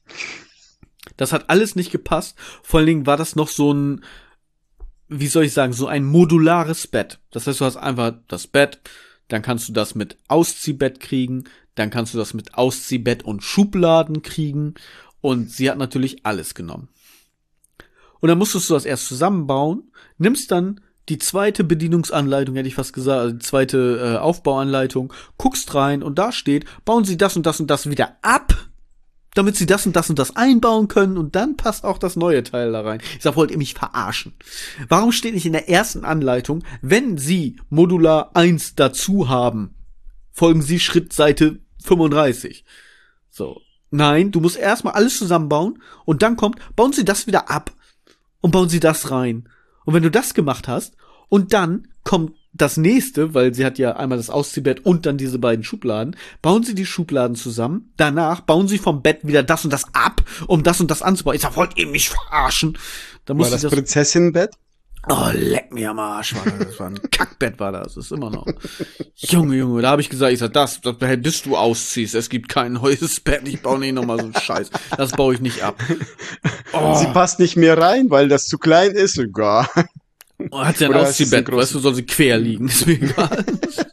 Das hat alles nicht gepasst. Vor allen Dingen war das noch so ein, wie soll ich sagen, so ein modulares Bett. Das heißt, du hast einfach das Bett, dann kannst du das mit Ausziehbett kriegen, dann kannst du das mit Ausziehbett und Schubladen kriegen. Und sie hat natürlich alles genommen. Und dann musstest du das erst zusammenbauen, nimmst dann die zweite Bedienungsanleitung, hätte ich fast gesagt, also die zweite Aufbauanleitung, guckst rein und da steht, bauen Sie das und das und das wieder ab, damit Sie das und das und das einbauen können und dann passt auch das neue Teil da rein. Ich sag, wollt ihr mich verarschen? Warum steht nicht in der ersten Anleitung, wenn Sie Modular 1 dazu haben, folgen Sie Schrittseite 35? So. Nein, du musst erstmal alles zusammenbauen und dann kommt, bauen Sie das wieder ab und bauen Sie das rein. Und wenn du das gemacht hast und dann kommt das nächste, weil sie hat ja einmal das Ausziehbett und dann diese beiden Schubladen, bauen sie die Schubladen zusammen, danach bauen sie vom Bett wieder das und das ab, um das und das anzubauen. Ich sag, wollt ihr mich verarschen? Da War das Prinzessinenbett? Oh, leck mir am Arsch, das war ein Kackbett war das, ist immer noch. Junge, da habe ich gesagt, das bis du ausziehst, es gibt kein neues Bett, ich baue nicht nochmal so einen Scheiß, das baue ich nicht ab. Oh. Sie passt nicht mehr rein, weil das zu klein ist. Sogar. Hat sie ein Ausziehbett, weißt du, soll sie quer liegen, ist mir egal.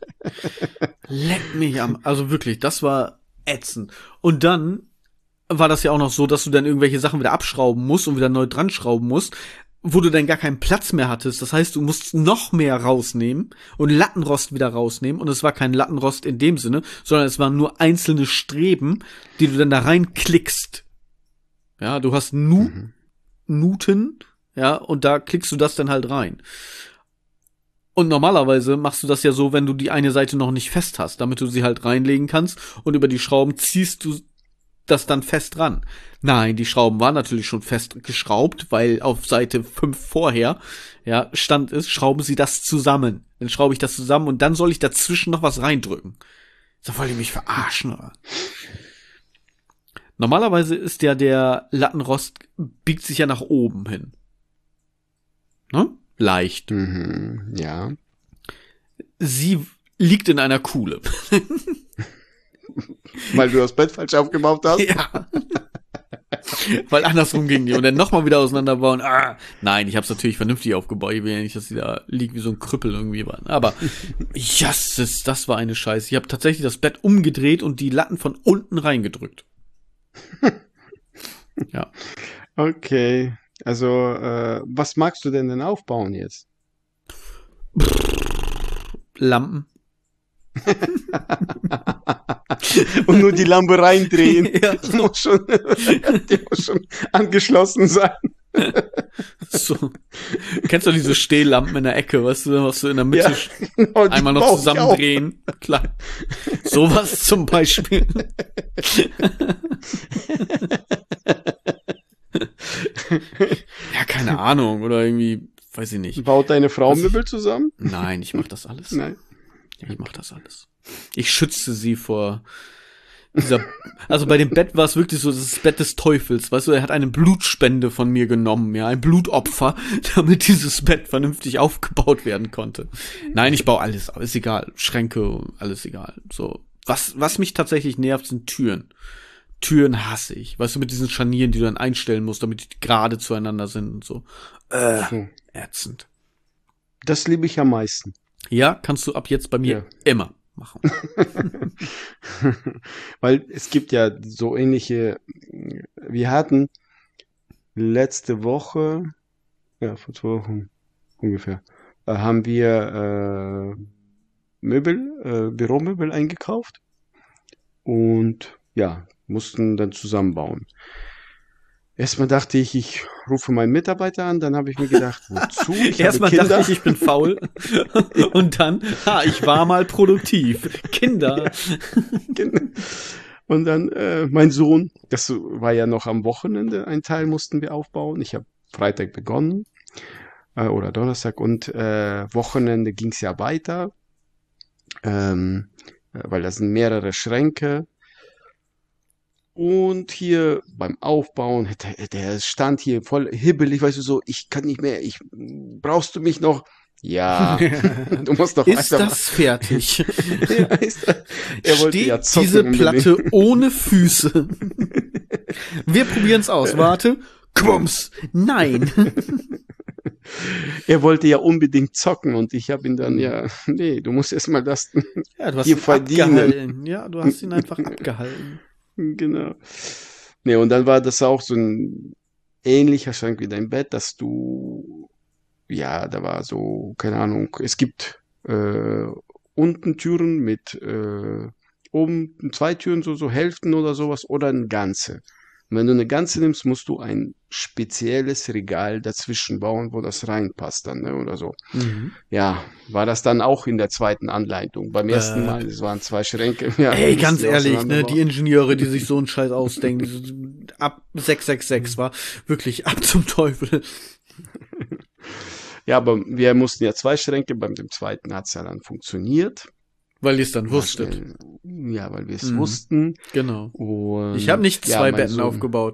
Leck mich am, also wirklich, das war ätzend. Und dann war das ja auch noch so, dass du dann irgendwelche Sachen wieder abschrauben musst und wieder neu dran schrauben musst, wo du dann gar keinen Platz mehr hattest. Das heißt, du musst noch mehr rausnehmen und Lattenrost wieder rausnehmen. Und es war kein Lattenrost in dem Sinne, sondern es waren nur einzelne Streben, die du dann da reinklickst. Ja, du hast Nuten, ja, und da klickst du das dann halt rein. Und normalerweise machst du das ja so, wenn du die eine Seite noch nicht fest hast, damit du sie halt reinlegen kannst und über die Schrauben ziehst du das dann fest ran. Nein, die Schrauben waren natürlich schon fest geschraubt, weil auf Seite 5 vorher, ja, stand es, schrauben Sie das zusammen. Dann schraube ich das zusammen und dann soll ich dazwischen noch was reindrücken. So, wollt ihr mich verarschen, oder? Normalerweise ist ja der Lattenrost, biegt sich ja nach oben hin. Ne? Leicht. Ja. Sie liegt in einer Kuhle. Weil du das Bett falsch aufgebaut hast? Ja. Weil andersrum ging die und dann nochmal wieder auseinanderbauen. Nein, ich hab's natürlich vernünftig aufgebaut. Ich will ja nicht, dass die da liegt wie so ein Krüppel irgendwie waren. Aber Jesus, das war eine Scheiße. Ich habe tatsächlich das Bett umgedreht und die Latten von unten reingedrückt. Ja. Okay. Also, was magst du denn aufbauen jetzt? Lampen. Und nur die Lampe reindrehen. Ja. Die muss schon angeschlossen sein. So. Kennst du diese Stehlampen in der Ecke, weißt du, was du in der Mitte Genau, die einmal noch brauch ich zusammendrehen? Klar. Sowas zum Beispiel. Ja, keine Ahnung. Oder irgendwie, weiß ich nicht. Baut deine Frau Möbel zusammen? Nein, ich mach das alles. Nein. Ich mach das alles. Ich schütze sie vor Also bei dem Bett war es wirklich so, das ist das Bett des Teufels, weißt du, er hat eine Blutspende von mir genommen, ja, ein Blutopfer, damit dieses Bett vernünftig aufgebaut werden konnte. Nein, ich baue alles, aber ist egal, Schränke, alles egal, so. Was mich tatsächlich nervt, sind Türen. Türen hasse ich, weißt du, mit diesen Scharnieren, die du dann einstellen musst, damit die gerade zueinander sind und so. So. Ätzend. Das liebe ich am meisten. Ja, kannst du ab jetzt bei mir immer machen. Weil es gibt ja so ähnliche, wir hatten letzte Woche, ja, vor 2 Wochen ungefähr, haben wir Büromöbel eingekauft und ja, mussten dann zusammenbauen. Erstmal dachte ich rufe meinen Mitarbeiter an, dann habe ich mir gedacht, wozu? Erstmal dachte ich bin faul. Und dann, ich war mal produktiv. Kinder. Und dann mein Sohn, das war ja noch am Wochenende, ein Teil mussten wir aufbauen. Ich habe Freitag begonnen oder Donnerstag und Wochenende ging es ja weiter, weil das sind mehrere Schränke. Und hier beim Aufbauen, der stand hier voll hibbelig, weißt du, so, ich kann nicht mehr, brauchst du mich noch? Ja, du musst doch Ist weitermachen. das fertig? Ja, er wollte Steht ja zocken diese unbedingt. Platte ohne Füße? Wir probieren's aus. Warte. Quums. Nein. Er wollte ja unbedingt zocken und ich habe ihn dann, nee, du musst erstmal das Ja, du hast hier ihn verdienen. abgehalten. Ja, du hast ihn einfach abgehalten. Genau. Nee, und dann war das auch so ein ähnlicher Schrank wie dein Bett, dass du, ja, da war so, keine Ahnung, es gibt unten Türen mit oben 2 Türen, so Hälften oder sowas, oder ein Ganze. Und wenn du eine Ganze nimmst, musst du ein spezielles Regal dazwischen bauen, wo das reinpasst dann, ne, oder so. Mhm. Ja, war das dann auch in der zweiten Anleitung. Beim ersten Mal, es waren 2 Schränke. Ja, Ey, mussten ganz die ehrlich, ne, auseinanderbauen. die Ingenieure, die sich so einen Scheiß ausdenken, ab 666 war wirklich ab zum Teufel. Ja, aber wir mussten ja 2 Schränke, beim dem zweiten hat es ja dann funktioniert. Weil ihr es dann War wusstet. schnell. Ja, weil wir es Mhm. wussten. Genau. Und Ich habe nicht ja, 2 mein Betten Sohn- aufgebaut.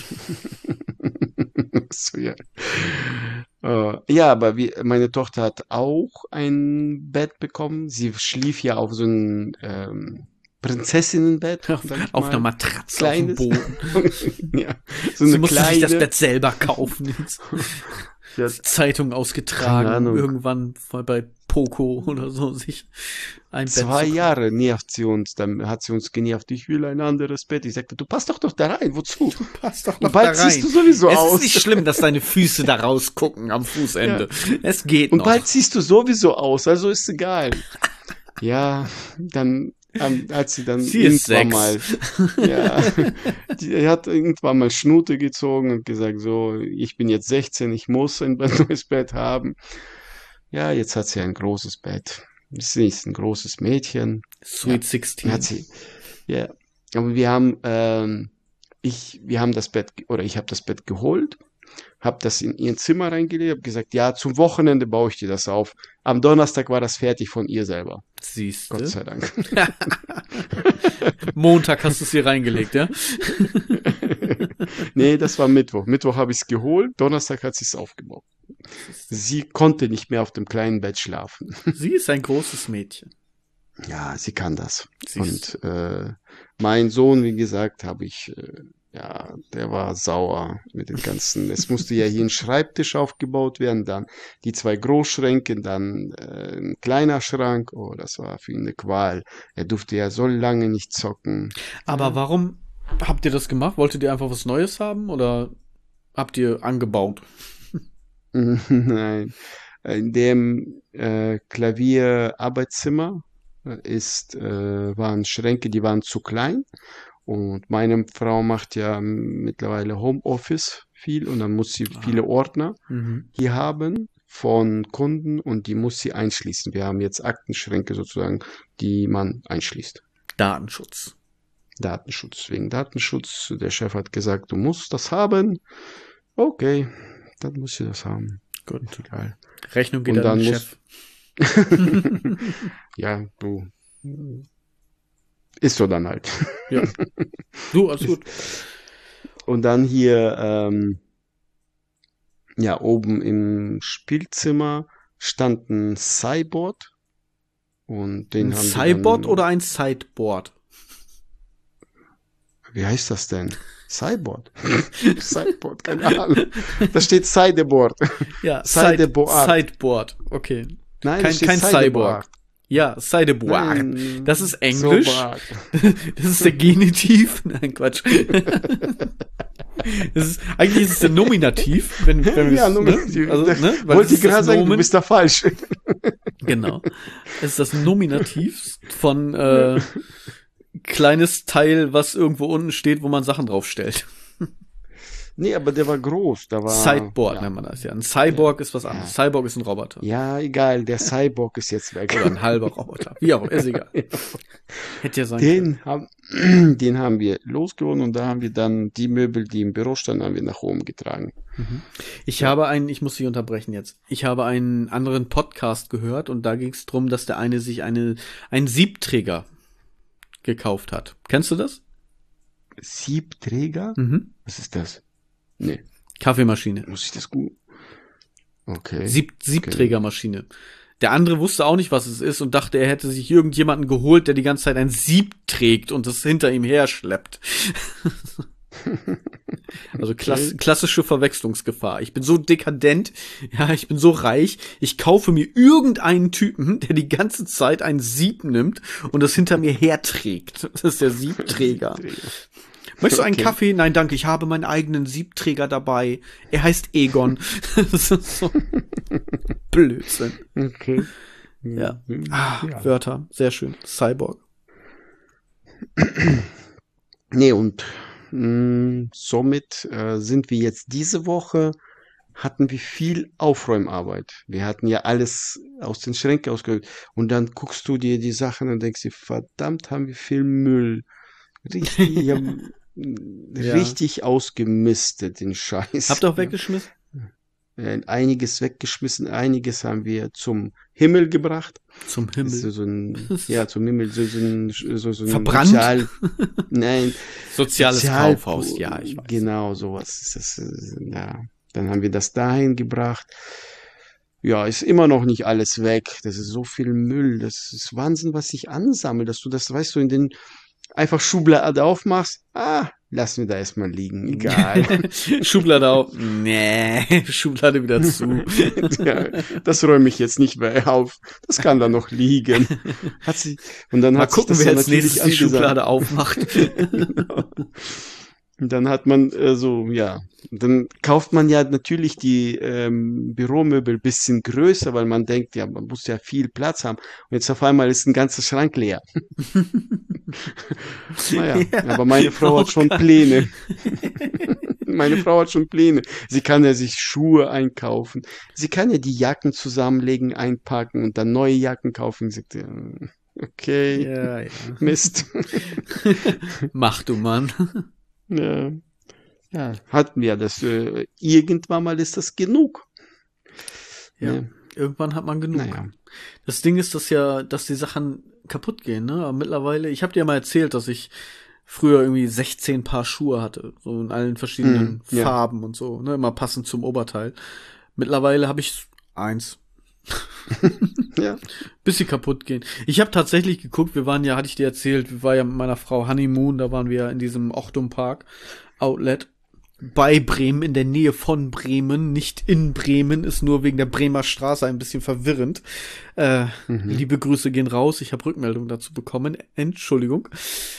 So, ja. Ja, aber meine Tochter hat auch ein Bett bekommen. Sie schlief ja auf so ein Prinzessinnenbett, sag ich Auf mal. einer Matratze Kleines. auf dem Boden. Ja, so Sie eine musste sich das kleine. Bett selber kaufen. Sie hat, Zeitung keine ausgetragen, Ahnung, irgendwann mal bei Poco oder so sich ein Bett 2 zu Jahre nervt sie uns. Dann hat sie uns genervt. Ich will ein anderes Bett. Ich sagte, du passt doch da rein. Wozu? Passt doch Und bald ziehst du sowieso Es aus. ist nicht schlimm, dass deine Füße da rausgucken am Fußende. Es geht Und noch. bald ziehst du sowieso aus, also ist egal. Ja, dann als sie dann Sie ist irgendwann 6. mal, ja, die hat irgendwann mal Schnute gezogen und gesagt, so, ich bin jetzt 16, ich muss ein neues Bett haben. Ja, jetzt hat sie ein großes Bett. Sie ist ein großes Mädchen. Sweet Hat 16. sie, ja. Aber wir haben das Bett, oder ich habe das Bett geholt, habe das in ihr Zimmer reingelegt, habe gesagt, ja, zum Wochenende baue ich dir das auf. Am Donnerstag war das fertig von ihr selber. Gott Siehste. sei Dank. Montag hast du es hier reingelegt, ja? Nee, das war Mittwoch. Mittwoch habe ich es geholt, Donnerstag hat sie es aufgebaut. Sie konnte nicht mehr auf dem kleinen Bett schlafen. Sie ist ein großes Mädchen. Ja, sie kann das. Siehst Und mein Sohn, wie gesagt, habe ich, ja, der war sauer mit den ganzen. Es musste ja hier ein Schreibtisch aufgebaut werden, dann die 2 Großschränke, dann ein kleiner Schrank. Oh, das war für ihn eine Qual. Er durfte ja so lange nicht zocken. Aber warum habt ihr das gemacht? Wolltet ihr einfach was Neues haben oder habt ihr angebaut? Nein, in dem Klavierarbeitszimmer waren Schränke, die waren zu klein. Und meine Frau macht ja mittlerweile Homeoffice viel und dann muss sie viele Ordner Mhm. hier haben von Kunden und die muss sie einschließen. Wir haben jetzt Aktenschränke sozusagen, die man einschließt. Datenschutz. Datenschutz. Wegen Datenschutz. Der Chef hat gesagt, du musst das haben. Okay, dann muss sie das haben. Gut. Egal. Rechnung geht Und an dann den muss- Chef. Ja, du. Ist so dann halt. Ja. Du, alles gut. Und dann hier, ja, oben im Spielzimmer stand ein Cyborg und den Ein haben wir Cyborg dann, oder ein Sideboard? wie heißt das denn? Cyborg? Cyborg, keine Ahnung. Da steht Sideboard. Ja, Sideboard. Sideboard. Okay. Nein, da steht Kein Cyborg. Sideboard. Ja, Sideboard. Nein, Das ist Englisch. Soboard. Das ist der Genitiv. Nein, Quatsch. Eigentlich ist es der Nominativ, wenn wir Ja, es, Nominativ. ne? Also, ne? Weil Wollte es ich ist das gerade sagen, du Nomen. bist da falsch. Genau. Es ist das Nominativ von kleines Teil, was irgendwo unten steht, wo man Sachen draufstellt. Nee, aber der war groß. Da war, Sideboard ja. nennt man das ja. Ein Cyborg ist was anderes. Cyborg ist ein Roboter. Ja, egal, der Cyborg ist jetzt weg. Oder ein halber Roboter. Wie auch, ist egal. Hätte ja sein können. Den haben wir losgeworden und da haben wir dann die Möbel, die im Büro standen, haben wir nach oben getragen. Ich muss dich unterbrechen jetzt. Ich habe einen anderen Podcast gehört und da ging es darum, dass der eine sich einen Siebträger gekauft hat. Kennst du das? Siebträger? Mhm. Was ist das? Nee, Kaffeemaschine. muss ich das gut? Okay. Siebträgermaschine. Der andere wusste auch nicht, was es ist und dachte, er hätte sich irgendjemanden geholt, der die ganze Zeit ein Sieb trägt und das hinter ihm her schleppt. Also klassische Verwechslungsgefahr. Ich bin so dekadent, ja, ich bin so reich, ich kaufe mir irgendeinen Typen, der die ganze Zeit ein Sieb nimmt und das hinter mir herträgt. Das ist der Siebträger. Möchtest du einen Okay. Kaffee? Nein, danke, ich habe meinen eigenen Siebträger dabei. Er heißt Egon. Das ist so Blödsinn. Okay. Ja. Ja. Wörter, sehr schön. Cyborg. Nee, und somit sind wir jetzt diese Woche, hatten wir viel Aufräumarbeit. Wir hatten ja alles aus den Schränken ausgeholt. Und dann guckst du dir die Sachen und denkst dir, verdammt, haben wir viel Müll. Richtig, ja, richtig ausgemistet, den Scheiß. Habt ihr auch weggeschmissen? Einiges weggeschmissen, einiges haben wir zum Himmel gebracht. Zum Das ist Himmel. so ein, ja, zum Himmel, so ein Verbrannt? Nein, Soziales Sozial- Kaufhaus, ja, ich weiß. Genau, sowas ist das, ja. Dann haben wir das dahin gebracht. Ja, ist immer noch nicht alles weg. Das ist so viel Müll. Das ist Wahnsinn, was sich ansammelt, dass du das, weißt du, in den einfach Schublade aufmachst. Lassen wir da erstmal liegen. Egal. Schublade auf. Nee, Schublade wieder zu. Ja, das räume ich jetzt nicht mehr auf. Das kann da noch liegen. Und dann Mal hat sich gucken, das wer so als natürlich nächstes die angesammelt. Schublade aufmacht. Genau. Und dann hat man dann kauft man ja natürlich die Büromöbel bisschen größer, weil man denkt, ja, man muss ja viel Platz haben. Und jetzt auf einmal ist ein ganzer Schrank leer. Naja, Ja, aber meine Frau hat auch schon geil. Pläne. Meine Frau hat schon Pläne. Sie kann ja sich Schuhe einkaufen. Sie kann ja die Jacken zusammenlegen, einpacken und dann neue Jacken kaufen. Sie sagt, ja, okay, Ja, ja. Mist. Mach du, Mann. Ja, ja, hatten wir das. Irgendwann mal ist das genug. Ja. Ne? Irgendwann hat man genug. Naja. Das Ding ist, dass die Sachen kaputt gehen, ne? Aber mittlerweile, ich habe dir mal erzählt, dass ich früher irgendwie 16 Paar Schuhe hatte, so in allen verschiedenen Ja. Farben und so, ne? Immer passend zum Oberteil. Mittlerweile habe ich 1. Ja. Bis sie kaputt gehen. Ich habe tatsächlich geguckt, hatte ich dir erzählt, wir waren ja mit meiner Frau Honeymoon, da waren wir in diesem Ochtum Park Outlet bei Bremen, in der Nähe von Bremen, nicht in Bremen, ist nur wegen der Bremer Straße ein bisschen verwirrend. Liebe Grüße gehen raus, ich habe Rückmeldung dazu bekommen, Entschuldigung.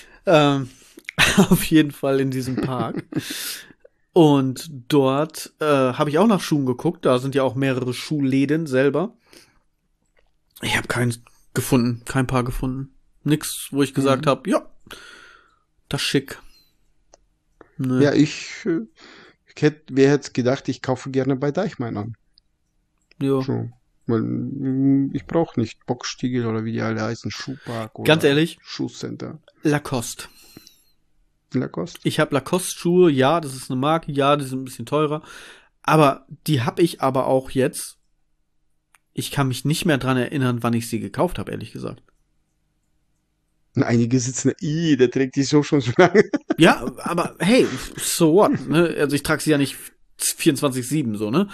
Auf jeden Fall in diesem Park. Und dort habe ich auch nach Schuhen geguckt, da sind ja auch mehrere Schuhläden selber. Ich habe kein Paar gefunden. Nix, wo ich gesagt habe, ja, das ist schick. Ne. Ja, wer hätte gedacht, ich kaufe gerne bei Deichmann an. Ja. So. Weil ich brauche nicht Boxstiegel oder wie die alle heißen, Schuhpark oder Ganz ehrlich, Schuhcenter. Lacoste. Lacoste? Ich habe Lacoste-Schuhe, ja, das ist eine Marke, ja, die sind ein bisschen teurer. Aber die habe ich aber auch jetzt. Ich kann mich nicht mehr dran erinnern, wann ich sie gekauft habe, ehrlich gesagt. Und einige sitzen, der trägt die so schon lange. Ja, aber hey, so what? Ne? Also ich trage sie ja nicht 24/7 so, ne?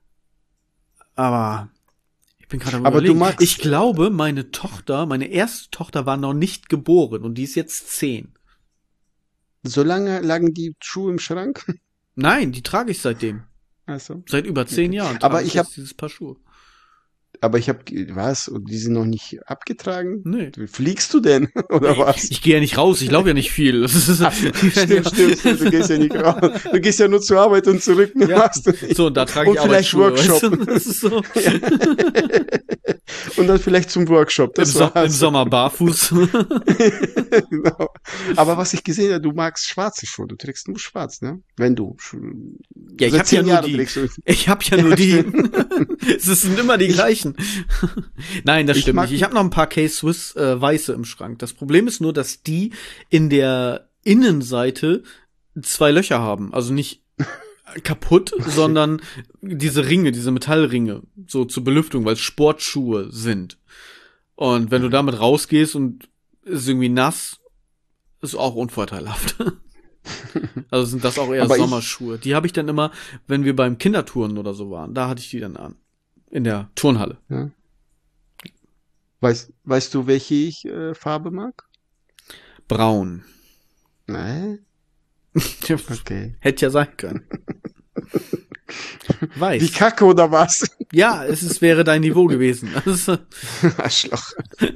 Aber ich bin gerade am Aber Überlegen. du magst- Ich glaube, meine erste Tochter war noch nicht geboren und die ist jetzt 10. So lange lagen die Schuhe im Schrank? Nein, die trage ich seitdem. Also. Seit über 10 Jahren Aber trage ich jetzt hab- dieses Paar Schuhe. Aber ich habe, was? Und die sind noch nicht abgetragen? Nee. Fliegst du denn? Oder was? Ich gehe ja nicht raus, ich laufe ja nicht viel. Das ist, Stimmt. Du gehst ja nicht raus. Du gehst ja nur zur Arbeit und zurück. Ja. Hast du nicht. So, und da trage Und ich vielleicht Arbeitsschuhe. Workshop. Weißt du? Das ist so. Und dann vielleicht zum Workshop. Das Im war's. Sommer barfuß. Genau. Aber was ich gesehen habe, du magst schwarze Schuhe. Du trägst nur schwarz, ne? Wenn du. Ja, ich seit hab 10 ja nur Jahren die. trägst du- Ich habe ja nur die. Es sind immer die gleichen. Nein, das Ich stimmt mag- nicht. Ich habe noch ein paar K-Swiss weiße im Schrank. Das Problem ist nur, dass die in der Innenseite 2 Löcher haben. Also nicht kaputt, sondern diese Ringe, diese Metallringe, so zur Belüftung, weil es Sportschuhe sind. Und wenn du damit rausgehst und ist irgendwie nass, ist auch unvorteilhaft. Also sind das auch eher Aber ich- Sommerschuhe. Die habe ich dann immer, wenn wir beim Kindertouren oder so waren, da hatte ich die dann an. In der Turnhalle. Ja. Weißt du, welche ich Farbe mag? Braun. Nein? Okay. Hätte ja sein können. Weiß. Wie Kacke oder was? Ja, wäre dein Niveau gewesen. Also, Arschloch.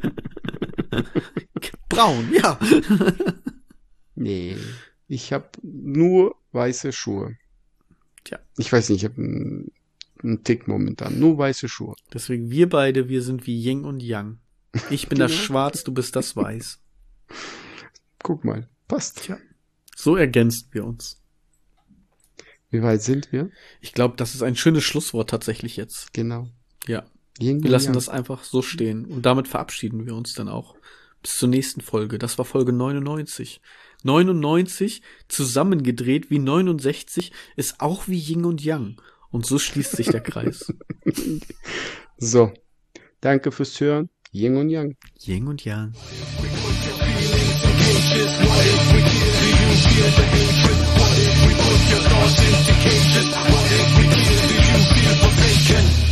braun, ja. Nee. Ich habe nur weiße Schuhe. Tja. Ich weiß nicht, ich habe einen Tick momentan. Nur weiße Schuhe. Deswegen wir sind wie Yin und Yang. Ich bin das Genau. Schwarz, du bist das Weiß. Guck mal. Passt. Tja. So ergänzen wir uns. Wie weit sind wir? Ich glaube, das ist ein schönes Schlusswort tatsächlich jetzt. Genau. Ja. Yin Wir und lassen Yang. das einfach so stehen. Und damit verabschieden wir uns dann auch. Bis zur nächsten Folge. Das war Folge 99. 99 zusammengedreht wie 69 ist auch wie Yin und Yang. Und so schließt sich der Kreis. So. Danke fürs Hören. Yin und Yang. Yin und Yang. Your thoughts into cases. What if we give you feel forsaken?